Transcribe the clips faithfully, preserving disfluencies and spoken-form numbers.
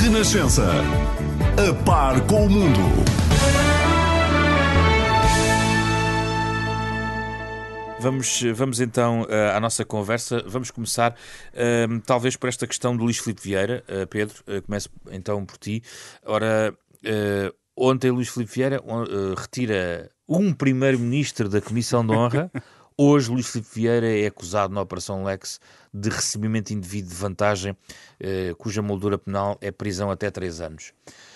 Renascença. A par com o mundo. Vamos, vamos então uh, à nossa conversa. Vamos começar uh, talvez por esta questão do Luís Filipe Vieira. Uh, Pedro, uh, começo então por ti. Ora, uh, ontem Luís Filipe Vieira uh, retira um primeiro-ministro da Comissão de Honra. Hoje Luís Filipe Vieira é acusado na Operação Lex de recebimento indevido de vantagem, uh, cuja moldura penal é prisão até três anos.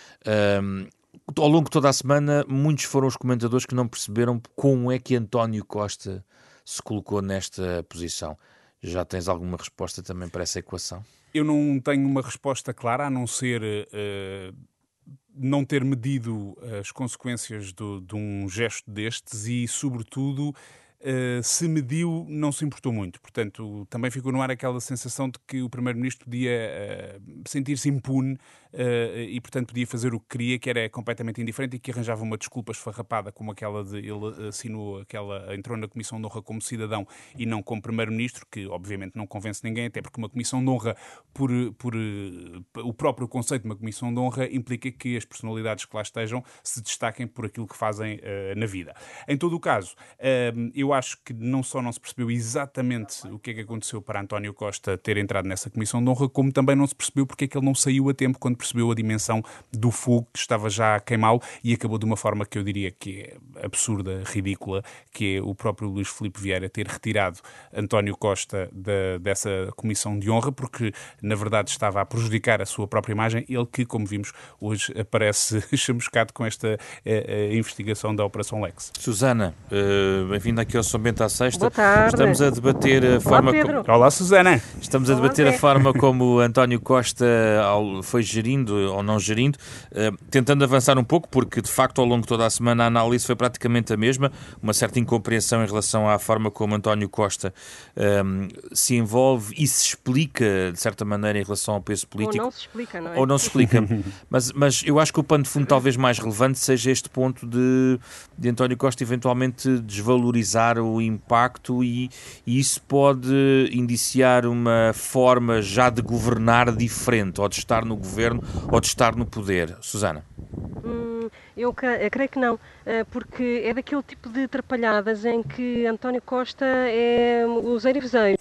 Uh, ao longo de toda a semana, muitos foram os comentadores que não perceberam como é que António Costa se colocou nesta posição. Já tens alguma resposta também para essa equação? Eu não tenho uma resposta clara, a não ser uh, não ter medido as consequências do, de um gesto destes e, sobretudo, uh, se mediu, não se importou muito. Portanto, também ficou no ar aquela sensação de que o Primeiro-Ministro podia uh, sentir-se impune Uh, e, portanto, podia fazer o que queria, que era completamente indiferente e que arranjava uma desculpa esfarrapada como aquela de ele assinou, aquela, entrou na Comissão de Honra como cidadão e não como Primeiro-Ministro, que obviamente não convence ninguém, até porque uma Comissão de Honra, por, por uh, o próprio conceito de uma Comissão de Honra, implica que as personalidades que lá estejam se destaquem por aquilo que fazem uh, na vida. Em todo o caso, uh, eu acho que não só não se percebeu exatamente o que é que aconteceu para António Costa ter entrado nessa Comissão de Honra, como também não se percebeu porque é que ele não saiu a tempo quando percebeu a dimensão do fogo que estava já a queimá-lo e acabou de uma forma que eu diria que é absurda, ridícula, que é o próprio Luís Filipe Vieira ter retirado António Costa da, dessa Comissão de Honra, porque na verdade estava a prejudicar a sua própria imagem, ele que, como vimos, hoje aparece chamuscado com esta a, a investigação da Operação Lex. Susana, uh, bem-vinda aqui ao São Bento à Sexta. Boa tarde. Estamos a debater a forma Olá, Pedro. como... Olá, Susana. Estamos a Olá, debater Zé. a forma como António Costa foi gerindo ou não gerindo, uh, tentando avançar um pouco, porque de facto ao longo de toda a semana a análise foi praticamente a mesma, uma certa incompreensão em relação à forma como António Costa um, se envolve e se explica de certa maneira em relação ao peso político. Ou não se explica, não é? Ou não se explica. mas, mas eu acho que o pano de fundo talvez mais relevante seja este ponto de, de António Costa eventualmente desvalorizar o impacto e, e isso pode indiciar uma forma já de governar diferente, ou de estar no governo, ou de estar no poder. Susana? Hum, eu, eu creio que não, porque é daquele tipo de atrapalhadas em que António Costa é o zero e vezeiro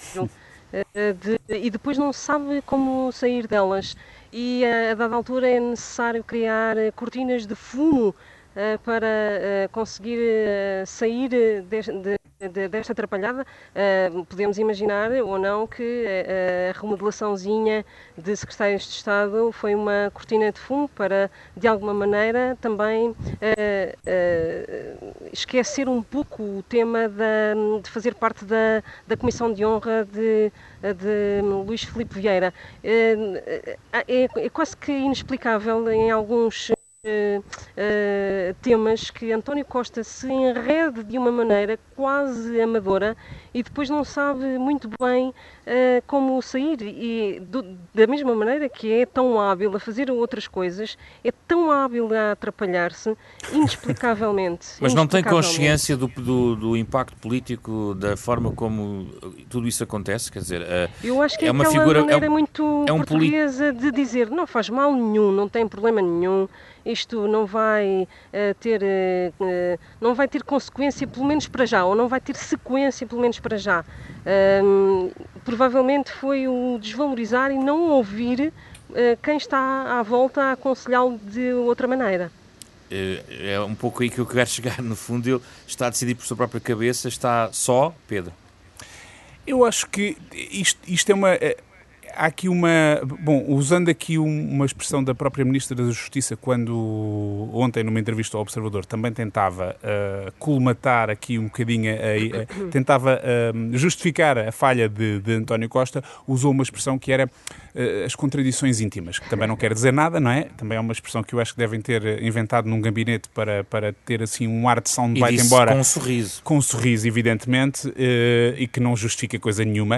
de, e depois não sabe como sair delas e a dada altura é necessário criar cortinas de fumo para conseguir sair de, de, desta atrapalhada. Podemos imaginar ou não que a remodelaçãozinha de secretários de Estado foi uma cortina de fumo para, de alguma maneira, também esquecer um pouco o tema da, de fazer parte da, da Comissão de Honra de, de Luís Filipe Vieira. É, é quase que inexplicável em alguns Uh, uh, temas que António Costa se enrede de uma maneira quase amadora e depois não sabe muito bem uh, como sair e do, da mesma maneira que é tão hábil a fazer outras coisas, é tão hábil a atrapalhar-se inexplicavelmente. Mas não tem consciência do, do, do impacto político, da forma como tudo isso acontece? Quer dizer, uh, eu acho que é, é uma aquela figura, maneira é um, muito é um portuguesa de dizer não faz mal nenhum, não tem problema nenhum, isto não vai uh, ter uh, não vai ter consequência, pelo menos para já, ou não vai ter sequência, pelo menos para já. Uh, provavelmente foi o desvalorizar e não ouvir uh, quem está à volta a aconselhá-lo de outra maneira. É um pouco aí que eu quero chegar. No fundo, ele está a decidir por sua própria cabeça, está só, Pedro? Eu acho que isto, isto é uma... Há aqui uma... Bom, usando aqui uma expressão da própria Ministra da Justiça, quando ontem, numa entrevista ao Observador, também tentava uh, colmatar aqui um bocadinho, a, a, tentava uh, justificar a falha de, de António Costa, usou uma expressão que era uh, as contradições íntimas, que também não quer dizer nada, não é? Também é uma expressão que eu acho que devem ter inventado num gabinete para, para ter assim um ar de soundbite, embora... com um sorriso. Com um sorriso, evidentemente, uh, e que não justifica coisa nenhuma.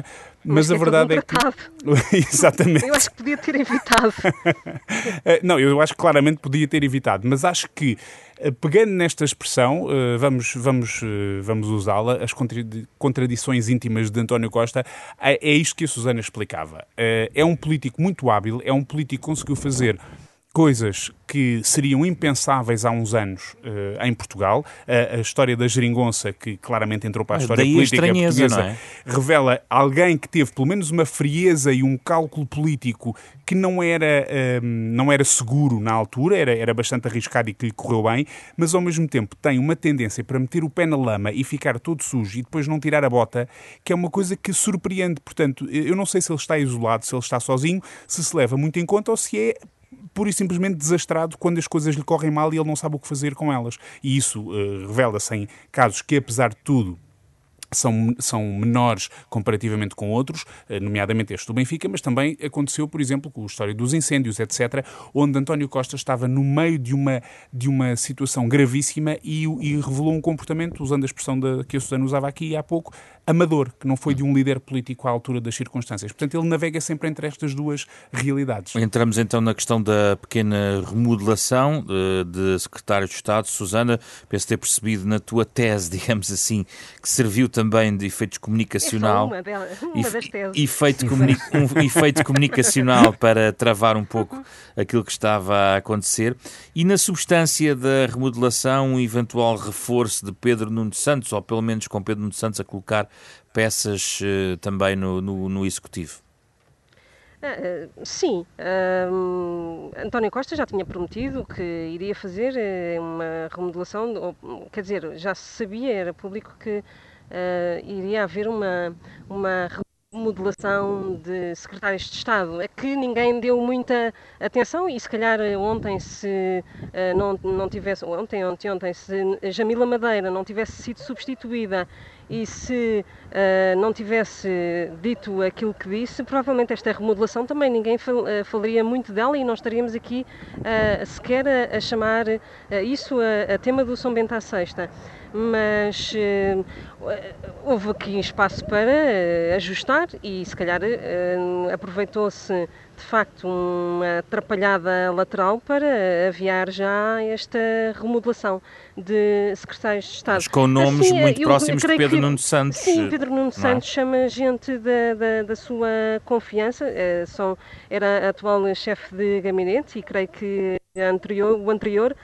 Mas, mas a verdade é que... Exatamente. Eu acho que podia ter evitado. Não, eu acho que claramente podia ter evitado, mas acho que, pegando nesta expressão, vamos, vamos, vamos usá-la, as contradições íntimas de António Costa, é isto que a Susana explicava. É um político muito hábil, é um político que conseguiu fazer coisas que seriam impensáveis há uns anos uh, em Portugal. Uh, a história da geringonça, que claramente entrou para a história Daí política a portuguesa, não é? Revela alguém que teve pelo menos uma frieza e um cálculo político que não era, uh, não era seguro na altura, era, era bastante arriscado e que lhe correu bem, mas ao mesmo tempo tem uma tendência para meter o pé na lama e ficar todo sujo e depois não tirar a bota, que é uma coisa que surpreende. Portanto, eu não sei se ele está isolado, se ele está sozinho, se se leva muito em conta ou se é pura e simplesmente desastrado quando as coisas lhe correm mal e ele não sabe o que fazer com elas. E isso uh, revela-se em casos que, apesar de tudo, São, são menores comparativamente com outros, nomeadamente este do Benfica, mas também aconteceu, por exemplo, com a história dos incêndios, etcétera, onde António Costa estava no meio de uma, de uma situação gravíssima e, e revelou um comportamento, usando a expressão da, que a Susana usava aqui há pouco, amador, que não foi de um líder político à altura das circunstâncias. Portanto, ele navega sempre entre estas duas realidades. Entramos então na questão da pequena remodelação de, de secretário de Estado. Susana, penso ter percebido na tua tese, digamos assim, que serviu também de efeito comunicacional. É uma, uma das teses. Efeito, comuni um efeito comunicacional para travar um pouco aquilo que estava a acontecer. E na substância da remodelação, um eventual reforço de Pedro Nuno Santos, ou pelo menos com Pedro Nuno Santos a colocar peças uh, também no, no, no Executivo. Uh, sim, uh, António Costa já tinha prometido que iria fazer uh, uma remodelação, ou, quer dizer, já se sabia, era público que uh, iria haver uma, uma remodelação de secretários de Estado. É que ninguém deu muita atenção e se calhar ontem se uh, não, não tivesse, ontem, ontem, ontem, se Jamila Madeira não tivesse sido substituída e se uh, não tivesse dito aquilo que disse, provavelmente esta remodelação também ninguém fal, uh, falaria muito dela e não estaríamos aqui uh, sequer a, a chamar uh, isso a, a tema do São Bento à Sexta. Mas uh, houve aqui espaço para uh, ajustar e se calhar uh, aproveitou-se de facto uma atrapalhada lateral para aviar já esta remodelação de secretários de Estado. Mas com nomes assim, muito eu, próximos eu de Pedro que, Nuno Santos. Sim, Pedro Nuno Santos é? chama gente da, da, da sua confiança, uh, são, era atual chefe de gabinete e creio que anterior, o anterior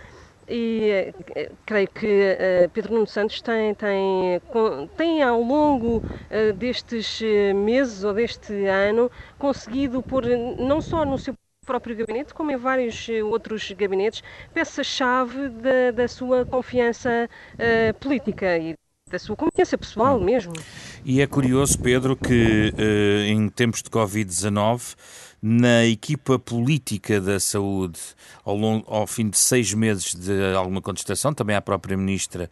E uh, creio que uh, Pedro Nuno Santos tem, tem, tem ao longo uh, destes meses ou deste ano conseguido pôr não só no seu próprio gabinete, como em vários outros gabinetes, peça-chave da, da sua confiança uh, política e da sua confiança pessoal mesmo. E é curioso, Pedro, que uh, em tempos de covid dezanove, na equipa política da saúde, ao, longo, ao fim de seis meses de alguma contestação, também à própria Ministra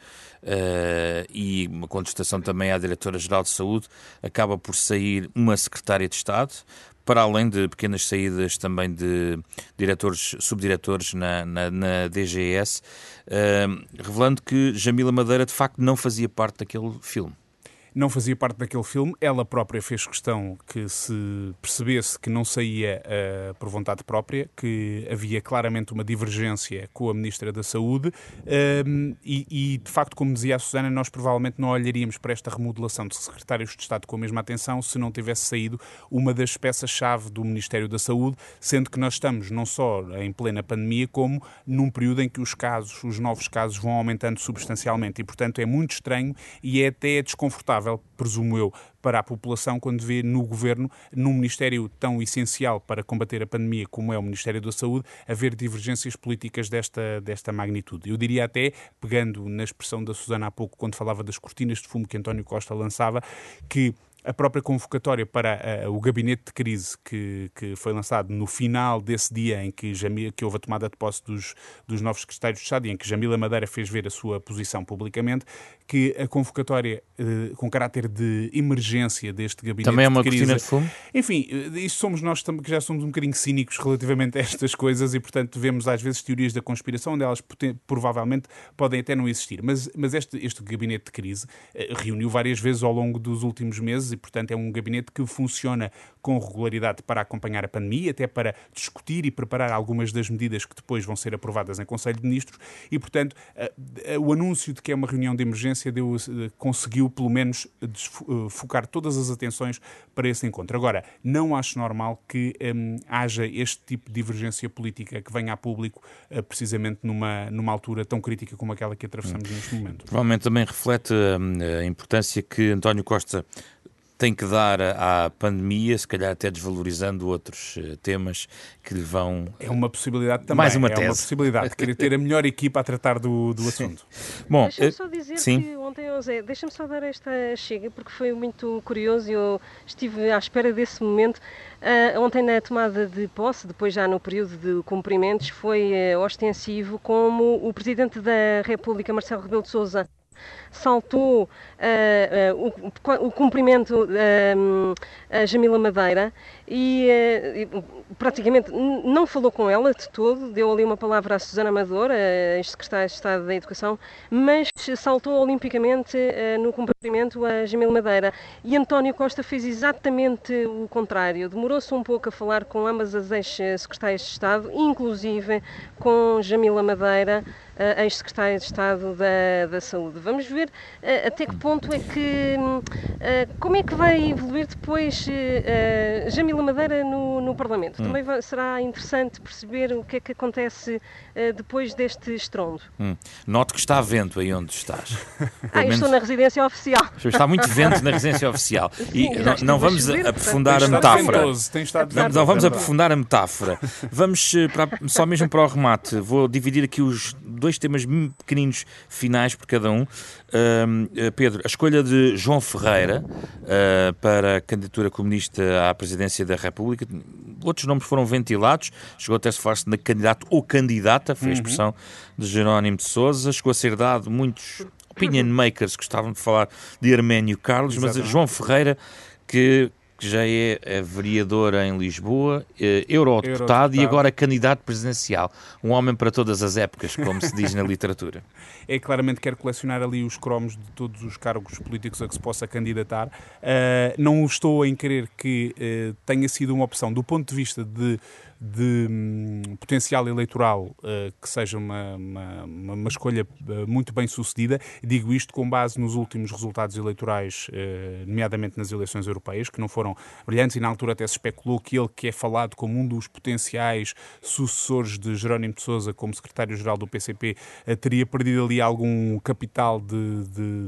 uh, e uma contestação também à Diretora-Geral de Saúde, acaba por sair uma Secretária de Estado, para além de pequenas saídas também de diretores, subdiretores na, na, na D G S, uh, revelando que Jamila Madeira de facto não fazia parte daquele filme. Não fazia parte daquele filme. Ela própria fez questão que se percebesse que não saía uh, por vontade própria, que havia claramente uma divergência com a Ministra da Saúde um, e, e, de facto, como dizia a Susana, nós provavelmente não olharíamos para esta remodelação de secretários de Estado com a mesma atenção se não tivesse saído uma das peças-chave do Ministério da Saúde, sendo que nós estamos não só em plena pandemia, como num período em que os casos, os novos casos vão aumentando substancialmente e, portanto, é muito estranho e é até desconfortável, presumo eu, para a população quando vê no Governo, num Ministério tão essencial para combater a pandemia como é o Ministério da Saúde, haver divergências políticas desta, desta magnitude. Eu diria até, pegando na expressão da Susana há pouco, quando falava das cortinas de fumo que António Costa lançava, que a própria convocatória para uh, o gabinete de crise que, que foi lançado no final desse dia em que, Jamila, que houve a tomada de posse dos, dos novos secretários de Estado e em que Jamila Madeira fez ver a sua posição publicamente, que a convocatória uh, com caráter de emergência deste gabinete também é uma de crise... cortina de fumo? Enfim, isso somos nós que já somos um bocadinho cínicos relativamente a estas coisas e, portanto, vemos às vezes teorias da conspiração onde elas provavelmente podem até não existir. Mas, mas este, este gabinete de crise uh, reuniu várias vezes ao longo dos últimos meses meses e, portanto, é um gabinete que funciona com regularidade para acompanhar a pandemia, até para discutir e preparar algumas das medidas que depois vão ser aprovadas em Conselho de Ministros e, portanto, o anúncio de que é uma reunião de emergência deu, conseguiu, pelo menos, focar todas as atenções para esse encontro. Agora, não acho normal que hum, haja este tipo de divergência política que venha a público uh, precisamente numa, numa altura tão crítica como aquela que atravessamos hum. neste momento. Provavelmente também reflete hum, a importância que António Costa tem que dar à pandemia, se calhar até desvalorizando outros uh, temas que lhe vão... É uma possibilidade também. Mais uma tese. É uma possibilidade. Querer ter a melhor equipa a tratar do, do assunto. Bom, deixa-me só dizer sim. que ontem, José, deixa-me só dar esta chega, porque foi muito curioso e eu estive à espera desse momento. Uh, ontem, na tomada de posse, depois já no período de cumprimentos, foi uh, ostensivo como o Presidente da República, Marcelo Rebelo de Sousa, saltou uh, uh, o, o cumprimento uh, a Jamila Madeira e uh, praticamente não falou com ela de todo, deu ali uma palavra à Susana Amador, a ex-secretária de Estado da Educação, mas saltou olimpicamente uh, no cumprimento a Jamila Madeira. E António Costa fez exatamente o contrário, demorou-se um pouco a falar com ambas as ex-secretárias de Estado, inclusive com Jamila Madeira, a ex-secretária de Estado da, da Saúde. Vamos ver uh, até que ponto é que, uh, como é que vai evoluir depois uh, Jamila Madeira no, no Parlamento. Hum. Também vai, será interessante perceber o que é que acontece uh, depois deste estrondo. Hum. Note que está vento aí onde estás. Ah, eu estou na residência oficial. Está muito vento na residência oficial. E Sim, não, não vamos chover, aprofundar a metáfora. Tem estado não, não vamos aprofundar a metáfora. Vamos para, só mesmo para o remate. Vou dividir aqui os dois temas pequeninos finais por cada um. Uh, Pedro, a escolha de João Ferreira uh, para a candidatura comunista à presidência da República. Outros nomes foram ventilados. Chegou até a se falar-se na candidato ou candidata, foi a expressão de Jerónimo de Sousa. Chegou a ser dado muitos opinion makers que gostavam de falar de Arménio Carlos, mas a João Ferreira, que que já é, é vereador em Lisboa, eh, eurodeputado, eurodeputado e agora candidato presidencial. Um homem para todas as épocas, como se diz na literatura. É claramente quer colecionar ali os cromos de todos os cargos políticos a que se possa candidatar. Uh, não estou em querer que uh, tenha sido uma opção do ponto de vista de de um, potencial eleitoral uh, que seja uma, uma, uma escolha uh, muito bem sucedida. Digo isto com base nos últimos resultados eleitorais, uh, nomeadamente nas eleições europeias, que não foram brilhantes e na altura até se especulou que ele, que é falado como um dos potenciais sucessores de Jerónimo de Sousa como secretário-geral do P C P, uh, teria perdido ali algum capital de, de,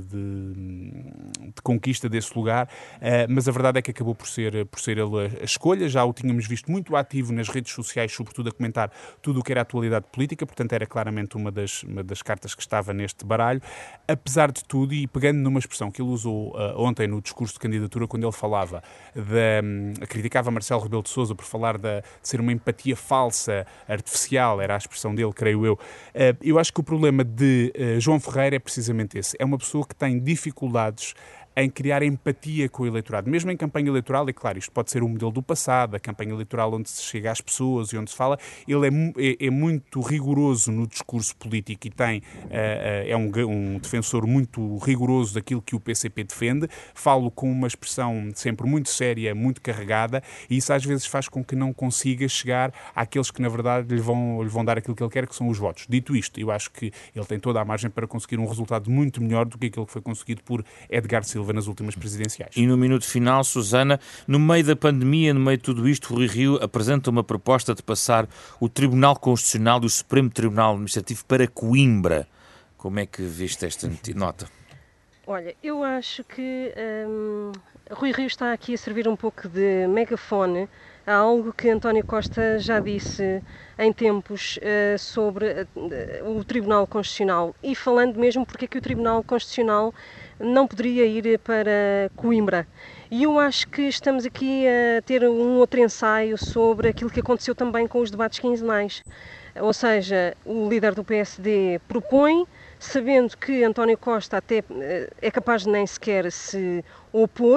de, de conquista desse lugar, uh, mas a verdade é que acabou por ser, por ser ele a, a escolha. Já o tínhamos visto muito ativo nas redes sociais, sobretudo a comentar tudo o que era a atualidade política, portanto era claramente uma das, uma das cartas que estava neste baralho. Apesar de tudo, e pegando numa expressão que ele usou uh, ontem no discurso de candidatura, quando ele falava, de, um, criticava Marcelo Rebelo de Sousa por falar de, de ser uma empatia falsa, artificial, era a expressão dele, creio eu. Uh, eu acho que o problema de uh, João Ferreira é precisamente esse. É uma pessoa que tem dificuldades em criar empatia com o eleitorado, mesmo em campanha eleitoral. E claro, isto pode ser um modelo do passado, a campanha eleitoral onde se chega às pessoas e onde se fala. Ele é, é, é muito rigoroso no discurso político e tem, uh, uh, é um, um defensor muito rigoroso daquilo que o P C P defende. Falo com uma expressão sempre muito séria, muito carregada, e isso às vezes faz com que não consiga chegar àqueles que na verdade lhe vão, lhe vão dar aquilo que ele quer, que são os votos. Dito isto, eu acho que ele tem toda a margem para conseguir um resultado muito melhor do que aquele que foi conseguido por Edgar Silva nas últimas presidenciais. E no minuto final, Susana, no meio da pandemia, no meio de tudo isto, Rui Rio apresenta uma proposta de passar o Tribunal Constitucional e o Supremo Tribunal Administrativo para Coimbra. Como é que viste esta nota? Olha, eu acho que hum, Rui Rio está aqui a servir um pouco de megafone a algo que António Costa já disse em tempos uh, sobre uh, o Tribunal Constitucional, e falando mesmo porque é que o Tribunal Constitucional não poderia ir para Coimbra. E eu acho que estamos aqui a ter um outro ensaio sobre aquilo que aconteceu também com os debates quinzenais. Ou seja, o líder do P S D propõe, sabendo que António Costa até é capaz de nem sequer se opor,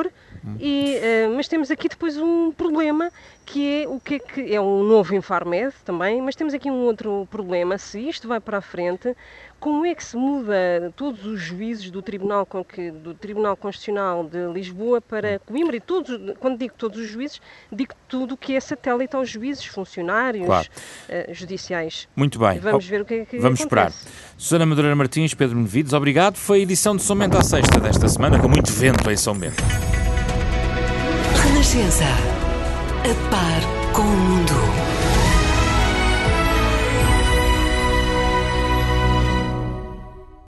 E, uh, mas temos aqui depois um problema, que é o que é que é um novo Infarmed também, mas temos aqui um outro problema. Se isto vai para a frente, como é que se muda todos os juízes do Tribunal, do Tribunal Constitucional de Lisboa para Coimbra? E todos, quando digo todos os juízes, digo tudo o que é satélite aos juízes, funcionários, claro. uh, judiciais. Muito bem. Vamos ver o que é que Vamos acontece. esperar. Susana Madureira Martins, Pedro Benevides, obrigado. Foi a edição de São Bento à Sexta desta semana, com muito vento em São Bento. Renascença. A par com o mundo.